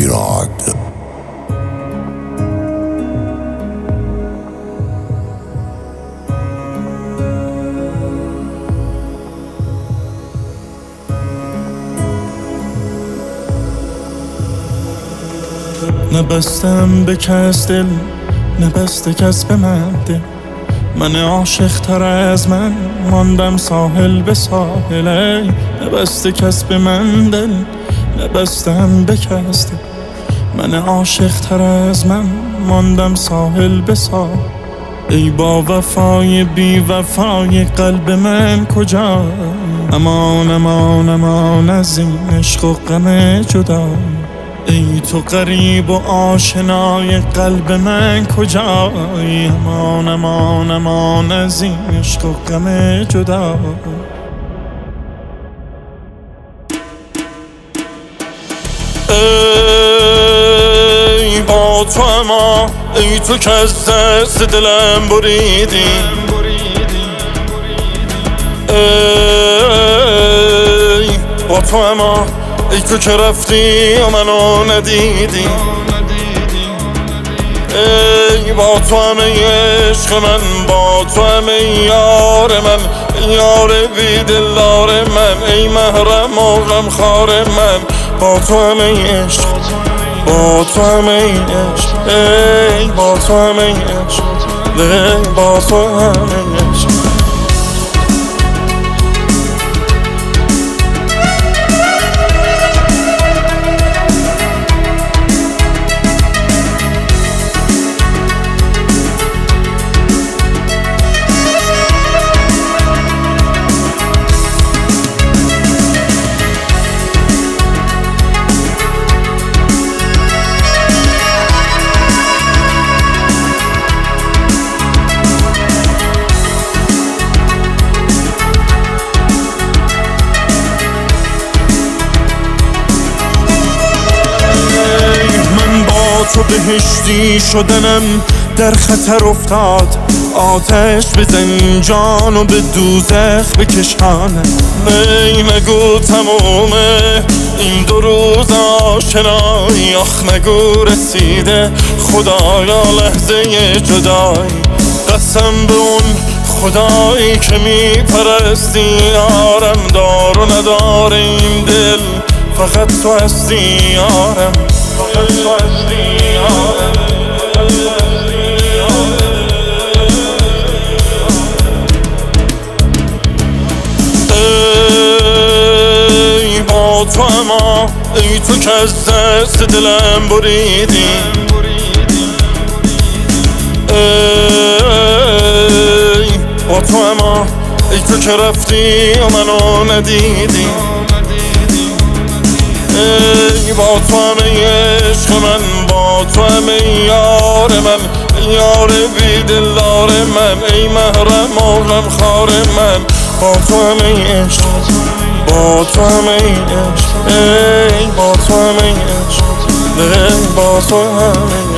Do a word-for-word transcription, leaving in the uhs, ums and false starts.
ایراد. نبستم به کس دل، نبسته کس به من دل. من عاشق تر از من ماندم ساحل به ساحل. ای نبسته کس به من دل، نبستم به کس دل. من عاشق تر از من ماندم ساحل به ساحل. ای با وفای بی وفای قلب من کجا؟ امان امان امان از این عشق و غم جدا. ای تو غریب و آشنای قلب من کجایی؟ امان امان امان از این عشق و غم جدا. ای با تو اما ای تو که از دست دلم بریدی. ای با تو اما ای تو که رفتی و منو ندیدی. ای با تو همه عشق من، با تو همه یار من، یار بی دلدار من، ای محرم و غمخوار من. با تو همه عشق، با تو همه عشق، ای با تو همه عشق، ای با تو همه عشق. تو بهشتی شدنم در خطر افتاد. آتش بزن جان و به دوزخ بکشانم. ای نگو تمومه این دو روز آشنایی. آخ نگو رسیده خدایا لحظه جدایی. قسم به اون خدایی که میپرستی یارم. دار و ندار این دل فقط تو هستی یارم، فقط تو هستی یارم. ای با تو اما ای تو که از دست دلم بریدی. ای با تو اما ای تو که رفتی و منو ندیدی. ای با تو همه عشق من، با تو همه یار من، یار بی دلدار من، ای محرم و غمخوار من. با تو همه عشق، با تو همه عشق، ای با تو همه عشق، ای با تو همه